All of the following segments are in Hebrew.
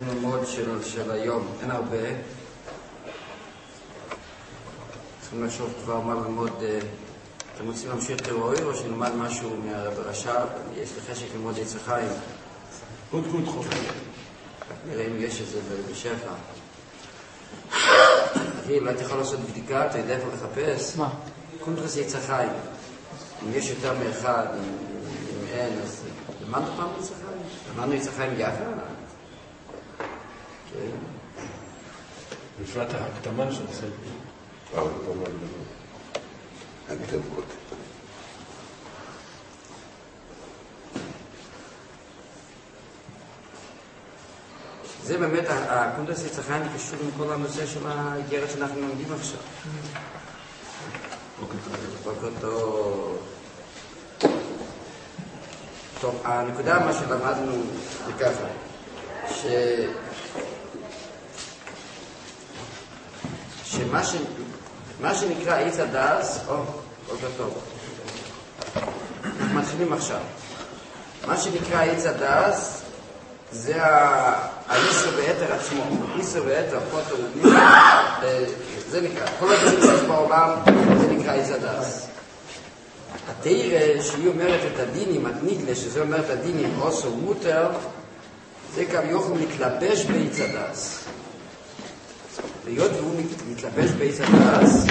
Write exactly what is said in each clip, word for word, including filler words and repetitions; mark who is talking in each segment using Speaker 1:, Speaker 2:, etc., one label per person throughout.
Speaker 1: ללמוד של, של היום, אין הרבה. צריכים לחשוב כבר מה ללמוד. אתם רוצים להמשיך תיאוריה או שנלמד משהו מהרב רש"ב? יש לי חשק ללמוד עץ החיים.
Speaker 2: עוד גוד חופש.
Speaker 1: נראה אם יש את זה בשפע. אחי, אולי אתה יכול לעשות בדיקה, אתה יודע איפה לחפש?
Speaker 2: מה?
Speaker 1: קונטרס עץ החיים. אם יש יותר מאחד, אם, אם אין, אז למדנו פעם עץ החיים? למדנו עץ החיים יחד? כן.
Speaker 2: בפרט ההקדמה של זה.
Speaker 3: אבל לא מאוד גדול. הקדמות.
Speaker 1: זה באמת, הקונטרס עץ החיים קשור עם כל הנושא של האיגרת שאנחנו לומדים עכשיו. בוקר טוב. טוב, הנקודה מה שלמדנו זה ככה, ש... שמה ש... מה שנקרא עץ הדס, או, בוקר טוב. אנחנו מתחילים עכשיו. מה שנקרא עץ הדס, זה האיסר והיתר עצמו. איסר והיתר, פוטר ומילה, זה נקרא. כל הדברים שיש בעולם, זה נקרא עץ הדס. התאירה שהיא אומרת את הדינים, התניגלה, שזה אומרת הדינים, עושו מותר, זה גם יוכל להתלבש בעץ הדס. להיות והוא מתלבש בעץ הדס,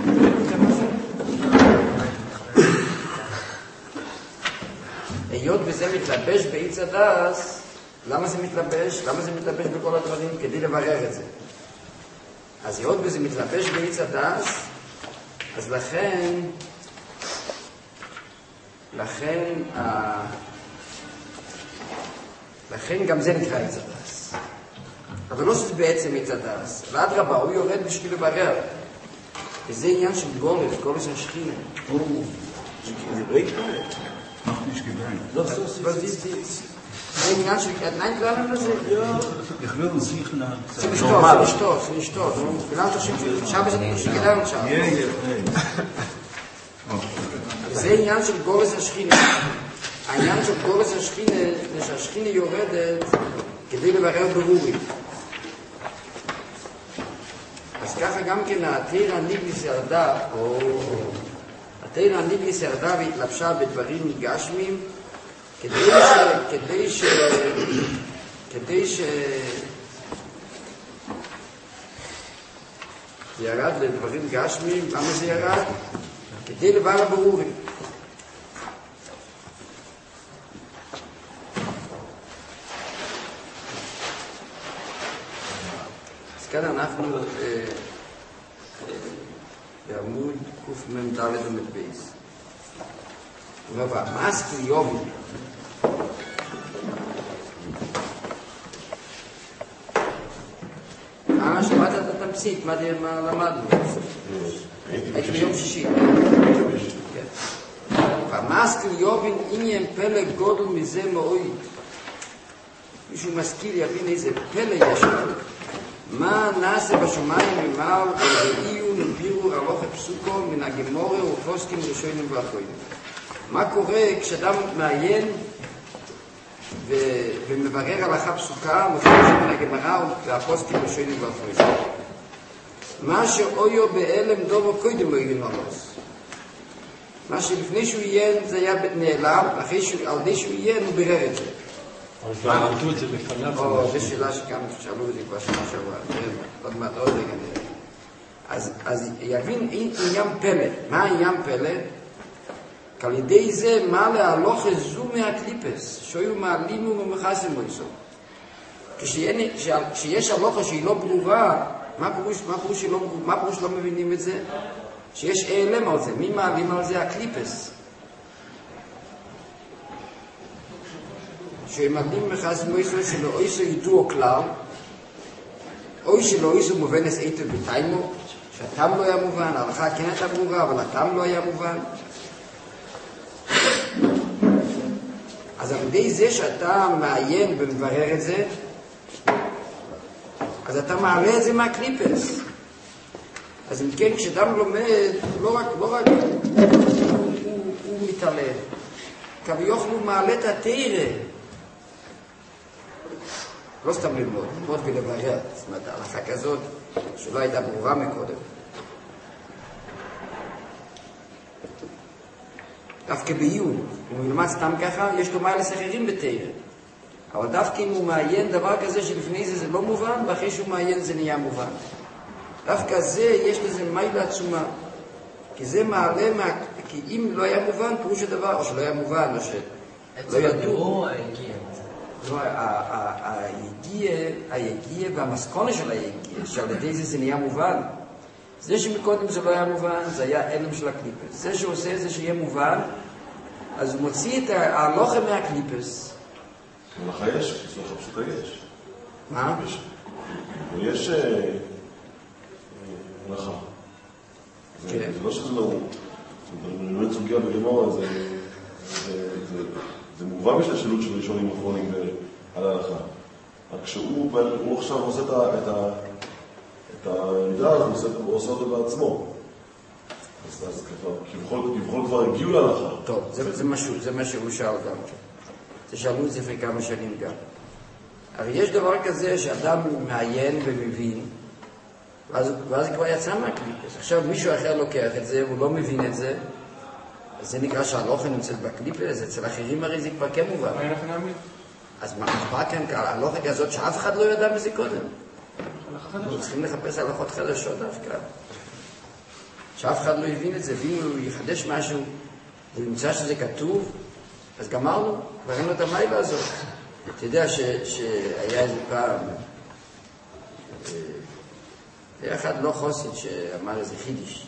Speaker 1: היות וזה מתלבש בעץ הדס, למה זה מתלבש? למה זה מתלבש בכל הדברים? כדי לברר את זה. אז היות וזה מתלבש בעץ הדס, אז לכן, לכן, לכן גם זה נקרא עץ הדס. אבל לא שזה בעצם עץ הדס. ועד רבה, הוא יורד בשביל לברר. וזה עניין של גורף, גורף של השכינה.
Speaker 3: זה לא יקרה.
Speaker 2: אנחנו נשכיבן.
Speaker 3: לא, זה
Speaker 1: זה עניין של... עדיין כלל לנו לזה?
Speaker 2: יכלו זיך לה...
Speaker 1: זה לשתות, זה לשתות, זה לשתות. כולם תושים שם בזה שגדלנו שם. וזה עניין של גורס השכינה. העניין של גורס השכינה זה שהשכינה יורדת כדי לברר ברורים. אז ככה גם כן התאירה הניגליס ירדה, או התאירה הניגליס ירדה והתלבשה בדברים גשמים, כדי ש... כדי ש... כדי ש... זה ירד לדברים גשמים. למה זה ירד? כדי לברר ברורים. אז כאן אנחנו בעמוד קמ"ד עמוד בייס. הוא אומר, מסקל יובי. אה, שמעת את התמצית, מה למדנו? הייתי ביום שישי. המסקל יובין עניין פלא גודל מזה מאוד. מישהו משכיל יבין איזה פלא יש לו. מה נעשה בשומיים ממעל וראיו נבירו הלוך פסוקו מן הגמורה ופוסקים ראשונים ואחרונים. מה קורה כשאדם מעיין ו... ומברר הלכה פסוקה מפורשים מן הגמרא והפוסקים ראשונים ואחרונים? מה שאויו באלם דובו קודם לא יבין מלוס. מה שלפני שהוא עיין זה היה נעלם, אחרי שהוא, על די שהוא עיין הוא בירר את זה.
Speaker 2: אבל עמדו את זה לפניו.
Speaker 1: או, זו שאלה שגם שאלו את זה כבר שנה שעברה. עוד מעט עוד רגע. אז יבין עניין פלא. מה עניין פלא? על ידי זה מה להלוך זו מהקליפס, שהיו מעלים ומחסים מויסו. כשיש הלוכה שהיא לא ברורה, מה פירוש, מה פירוש שלא, מה פירוש לא מבינים את זה? שיש אעלם על זה. מי מעלים על זה? הקליפס. שמעלים מחסים מויסו שלא איסו ידעו כלל, אוי שלא איסו מובנס איתו בתיימו, שהטעם לא היה מובן, ההלכה כן הייתה ברורה, אבל הטעם לא היה מובן. אז על ידי זה שאתה מעיין ומברר את זה, אז אתה מעלה את זה מהקליפס. אז אם כן, כשאדם לומד, לא רק, לא רק, הוא, הוא, הוא מתעלה. כביכול הוא מעלה את התאירה. לא סתם ללמוד, ללמוד ולברר. זאת אומרת, הלכה כזאת שלא הייתה ברורה מקודם. דווקא בעיון, אם הוא ילמד סתם ככה, יש לו מעלה אחרים בתורה. אבל דווקא אם הוא מעיין דבר כזה שלפני זה זה לא מובן, ואחרי שהוא מעיין זה נהיה מובן. דווקא זה, יש לזה מעלה עצומה. כי זה מעלה, מה... כי אם לא היה מובן, פירוש הדבר, או שלא היה מובן, או שלא ידעו. לא, היגיע, היגיע והמסכונה של היגיע, שעל ידי זה זה נהיה מובן. זה שמקודם זה לא היה מובן, זה היה אלם של הקליפס. זה שעושה זה שיהיה מובן, אז הוא מוציא את ההלוכה מהקליפס.
Speaker 4: הלכה יש, סליחה פשוטה יש.
Speaker 1: מה?
Speaker 4: יש הלכה. זה לא שזה לא... אני לא צוגיה בגמור, זה מובן בשלשלות של ראשונים אחרונים על ההלכה. רק שהוא עכשיו עושה את העמידה, הוא עושה אותו בעצמו. אז כביכול כבר הגיעו להלכה.
Speaker 1: טוב, זה מה שהוא שאל גם. זה שאלו את זה לפני כמה שנים גם. הרי יש דבר כזה שאדם מעיין ומבין, ואז כבר יצא מהקליפס. עכשיו מישהו אחר לוקח את זה, והוא לא מבין את זה, אז זה נקרא שההלוכה נמצאת בקליפס, אצל אחרים הרי זה כבר כן מובן.
Speaker 2: מה אנחנו נאמין?
Speaker 1: אז מה נקבע כאן ההלוכה כזאת שאף אחד לא ידע מזה קודם? אנחנו צריכים לחפש הלכות חדשות דווקא. שאף אחד לא הבין את זה, ואם הוא יחדש משהו, והוא ימצא שזה כתוב, אז גמרנו, כבר אין לו את המיילה הזאת. אתה יודע שהיה איזה פעם, היה אחד לא חוסד שאמר איזה חידיש.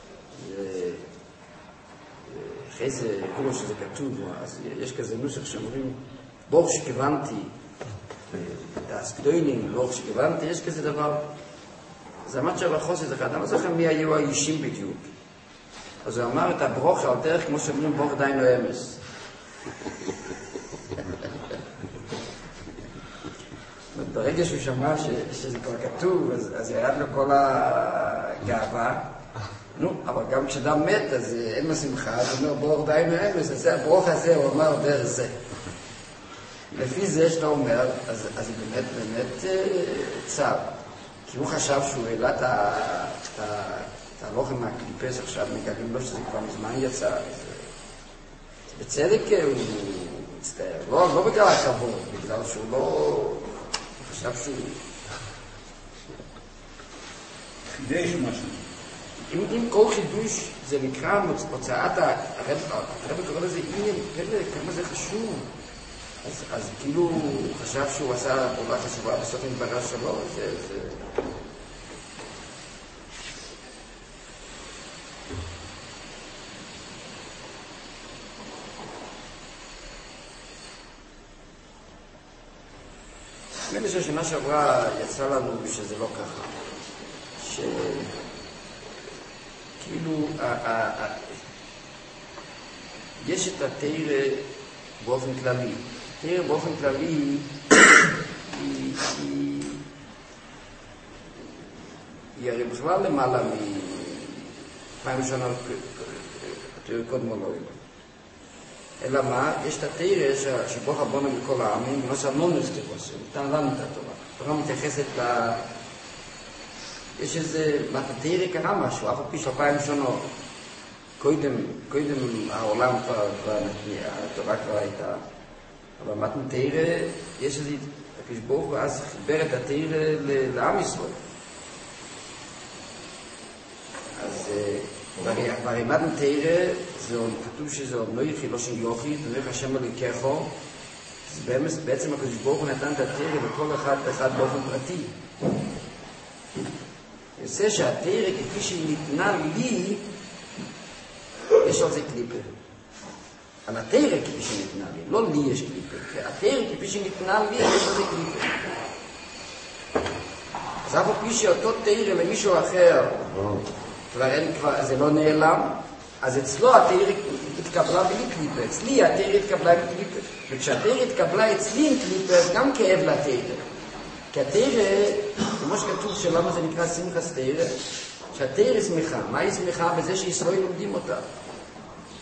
Speaker 1: אחרי זה, כמו שזה כתוב, אז יש כזה נוסח שאומרים, בור שכיוונתי, דאס גדוילים, בור שכיוונתי, יש כזה דבר. אז אמרת של החוסד אחד, אני לא זוכר מי היו האישים בדיוק. אז הוא אמר את הברוך על דרך, כמו שאומרים, ברוך דיינו אמס. ברגע שהוא שמע שזה כבר כתוב, אז ירד לו כל הגאווה. נו, אבל גם כשאדם מת, אז אין לו שמחה, אז הוא אומר, ברוך דיינו אמס, אז הברוך הזה, הוא אמר דרך זה. לפי זה שאתה אומר, אז באמת, באמת צר. כי הוא חשב שהוא העלה את ההלוכה מהקליפס, עכשיו מגלים לו שזה כבר מזמן יצא. בצדק הוא מצטער, לא בגלל הכבוד, בגלל שהוא לא... חשב שהוא...
Speaker 2: חידש משהו.
Speaker 1: אם כל חידוש זה נקרא הוצאת הרב קורא לזה עניין, כמה זה חשוב. אז כאילו הוא חשב שהוא עשה פעולה חשובה בסוף מתברר שלו, זה... נדמה לי שהשנה שעברה יצא לנו שזה לא ככה. שכאילו יש את התורה באופן כללי. תראה, באופן כללי היא, היא, היא הרי בכלל למעלה מפעם ראשונה תראה קודם או לא. אלא מה? יש את התרא שבו רבונו מכל העמים, מה שאמרנו זה תראה, נתן לנו את התורה. התורה מתייחסת ל... יש איזה, מה תראה קרה משהו, אף פי שפעם ראשונות. קודם, קודם העולם כבר, התורה כבר הייתה. אבל מתן תרא, יש איזה הקשבור, ואז חיבר את התרא לעם ישראל. אז ברי מתן תרא, כתוב שזה עוד לא יחי, לא של יוכי, תנך השם אלוהיכו, אז בעצם הקשבור נתן את התרא לכל אחד ואחד באופן פרטי. יוצא שהתרא כפי שהיא ניתנה לי, יש על זה קליפה. על התרא כפי שניתנה לי, לא לי יש קליפה, כי התרא כפי שניתנה לי, יש לזה קליפה. אז אף פי שאותו תרא למישהו אחר, כבר אין, כבר, זה לא נעלם, אז אצלו התרא התקבלה בלי קליפה, אצלי התרא התקבלה עם קליפה. וכשהתרא התקבלה אצלי עם קליפה, אז גם כאב לתרא. כי התרא, כמו שכתוב שלמה זה נקרא שמחת תרא, שהתרא שמחה. מה היא שמחה? בזה שישראל לומדים אותה.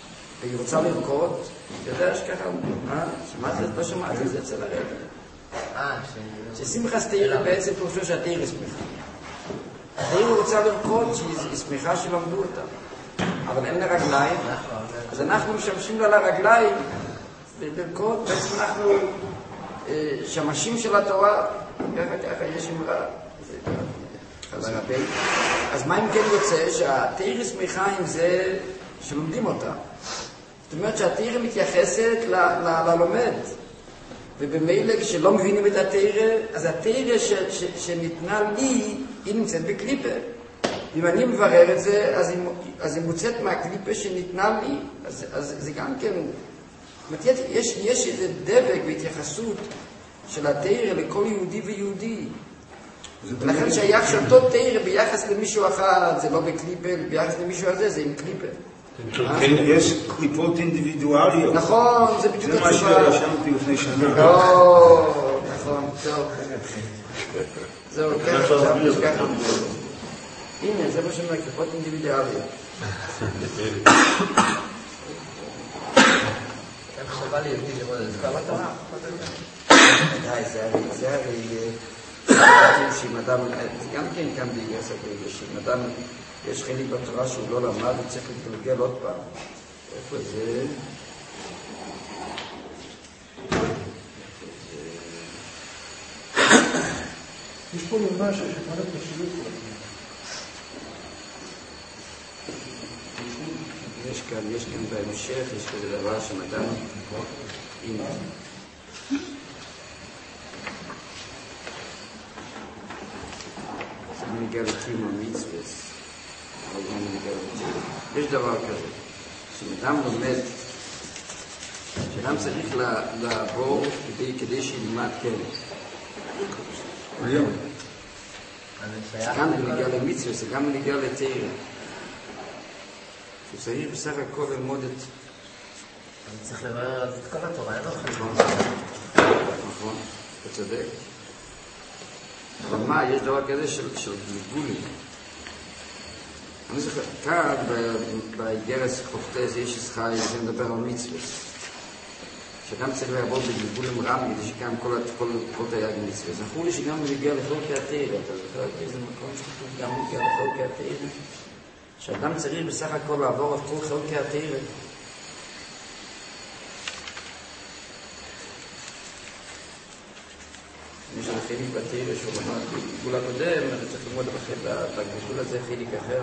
Speaker 1: והיא רוצה לרקוד, אתה יודע שככה, אה? שמעת את זה? לא שמעת את זה אצל הרב. ששמחת תורה בעצם פירושו שהתורה שמחה. התורה רוצה לרקוד שהיא שמחה שלמדו אותה, אבל אין לה רגליים, אז אנחנו משמשים לה לרגליים לרקוד, בעצם אנחנו שמשים של התורה, ככה ככה יש אמרה, אז מה אם כן יוצא שהתורה שמחה עם זה שלומדים אותה? זאת אומרת שהתורה מתייחסת ללומד, ובמילא כשלא מבינים את התורה, אז התורה שניתנה לי היא נמצאת בקליפה. אם אני מברר את זה, אז היא, אז היא מוצאת מהקליפה שניתנה לי, אז, אז זה גם כן, יש, יש איזה דבק בהתייחסות של התורה לכל יהודי ויהודי. ולכן שייך שאותו תורה ביחס למישהו אחד, זה לא בקליפה, ביחס למישהו הזה, זה עם קליפה.
Speaker 2: יש קליפות אינדיבידואליות.
Speaker 1: נכון, זה בדיוק התשובה.
Speaker 2: זה מה שרשמתי לפני שנה.
Speaker 1: לא, נכון, טוב. זהו, ככה. הנה, זה מה שאומר, קליפות אינדיבידואליות.
Speaker 5: איך חובה לי יהודי לראות את זה? כבר בתורה.
Speaker 1: די, זה הרי... שאם אדם, זה גם כן כאן ביגרס הרגע, שאם אדם יש חלק בתורה שהוא לא למד, הוא צריך להתגלגל עוד פעם. איפה זה?
Speaker 6: יש פה ממש ששמעת פשוט.
Speaker 1: יש כאן, יש כאן בהמשך, יש כזה דבר שמדע הנה. זה מנהיגה לקיום המצווס, אבל גם מנהיגה לקיום. יש דבר כזה, שאדם לומד, שאדם צריך לעבור כדי, כדי שילמד כן.
Speaker 2: היום.
Speaker 1: זה גם מנהיגה למצווס, זה גם מנהיגה לתורה. שצריך בסך הכל ללמוד את...
Speaker 5: אני צריך לברר את כל התורה, אין לו חשבון.
Speaker 1: נכון, אתה צודק. אבל מה, יש דבר כזה של גלגולים. אני זוכר, כאן באיגרס חופטס יש שחי, זה מדבר על מצווה. שגם צריך לעבוד בגלגולים רם, כדי שכאן כל תייג מצווה. זכור לי שגם מגיע לכל כעתיר, אתה זוכר איזה מקום שכתוב גם מגיע לכל כעתיר. שאדם צריך בסך הכל לעבור על כל חלקי התורה. מי שחיליק בתורה שהוא למד בגבול הקודם, אתה צריך ללמוד בגבול הזה חיליק אחר.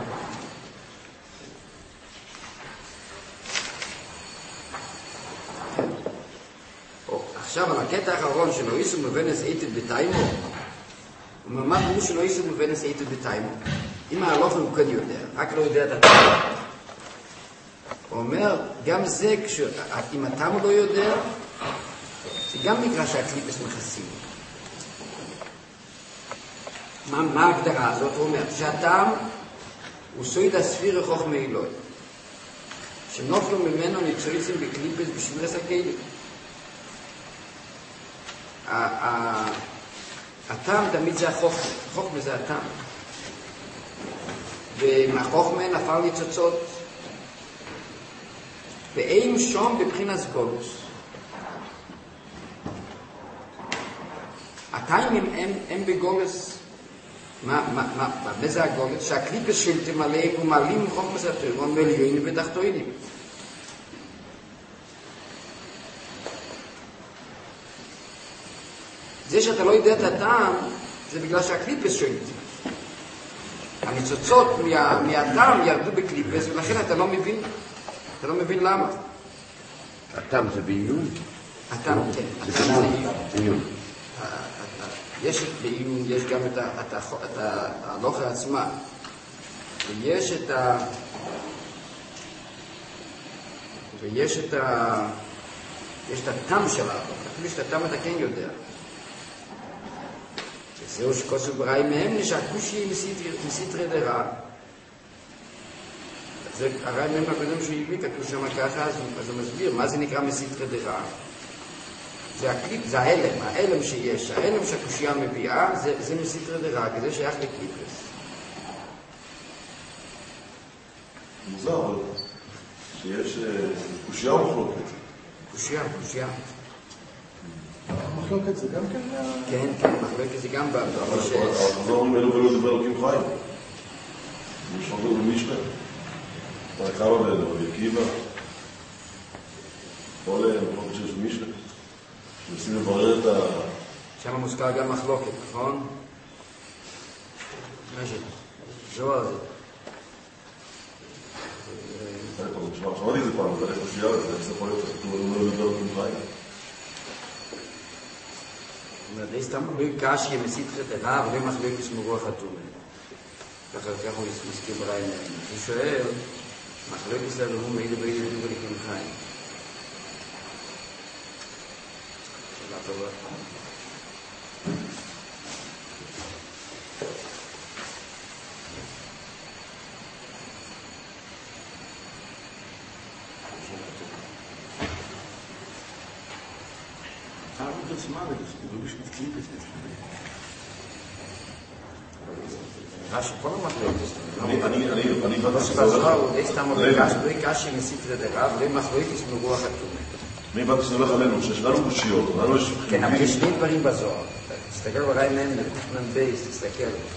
Speaker 1: עכשיו על הקטע האחרון שלא ייסו מבנס איתת בתיימו, הוא ממד הוא שלא ייסו מבנס איתת בתיימו. אם ההלוך הוא כן יודע, רק לא יודע את הטעם. הוא אומר, גם זה, אם הטעם לא יודע, זה גם נקרא שהקליפס מכסים. מה, מה ההגדרה הזאת? הוא אומר, שהטעם הוא סויד הספיר רחוך מאלוהי. שנופלו ממנו ניצויצים בקליפס בשמרס הכלים. הטעם תמיד זה החוכמה, החוכמה זה הטעם. ומהחוכמה נפל ניצוצות. ואין שום בבחינת גולוס. הטיימים הם, הם בגולוס. מה, מה, מה, מה זה הגולוס? שהקליפס שלתם עליהם ומעלים חוכמה זה התוירון ועליונים ותחתונים. זה שאתה לא יודע את הטעם, זה בגלל שהקליפס שלתם. הניצוצות מה, מהטעם ירדו בקליפס, ולכן אתה לא מבין, אתה לא מבין למה.
Speaker 3: הטעם זה בעיון?
Speaker 1: הטעם, כן, הטעם זה עיון. יש בעיון, יש גם את ההלוכה עצמה, ויש את ה... ויש את ה... יש את הטעם של ההלוכה, אפילו שאת הטעם אתה כן יודע. זהו שכוסו בראי מהם נשקושי מסתרי דרע. זה הראי מהם הקודם שהוא הביא, כתוב שם ככה, אז הוא מסביר מה זה נקרא מסתרי דרע. זה הקליפ, זה האלם, האלם שיש, האלם שהקושייה מביאה, זה, זה מסתרי דרע, כזה שייך לקליפס.
Speaker 4: מוזר, אבל שיש קושייה ומחלוקת.
Speaker 1: קושייה, קושייה.
Speaker 6: מחלוקת זה גם כן?
Speaker 1: כן, כן, מחלוקת זה גם
Speaker 4: אבל
Speaker 1: בשש.
Speaker 4: החזור אומרים אלו ולא דבר אלוקים חיים. יש חזור במשנה. אתה כמה בלדו, יקיבה. כל מחלוקת שיש במשנה. שמנסים לברר את ה...
Speaker 1: שם מוזכר גם מחלוקת, נכון? מה זה? זוהר זה.
Speaker 4: שמעתי את זה פעם, אבל איך תסיעה את זה, איך זה יכול להיות, כתוב אלו ולא דבר אלוקים חיים.
Speaker 1: זה סתם אומרים קשי מסיתחת הרב, ולא מחלוקת מרוח התומה. ככה הוא מסכים ברעי נעים. הוא שואל, מחלוקת שלנו הוא מעיד בעיד את דובר אלוקים חיים. שאלה טובה.
Speaker 3: Das mal, das ist wirklich nicht klingt es nicht.
Speaker 1: רש"י, כל המחלוקת.
Speaker 4: אני, אני, אני, אני באתי
Speaker 1: בזוהר הוא די סתם אומר קשי, לא קשי מסיתחת הרב, ולא מחלוקת מרוח התומה.
Speaker 4: אני באתי שנלך עלינו, שיש לנו קושיות, לנו יש...
Speaker 1: כן, אבל יש שני דברים בזוהר. תסתכל ברעי נעים, בתכנן בייס, תסתכל.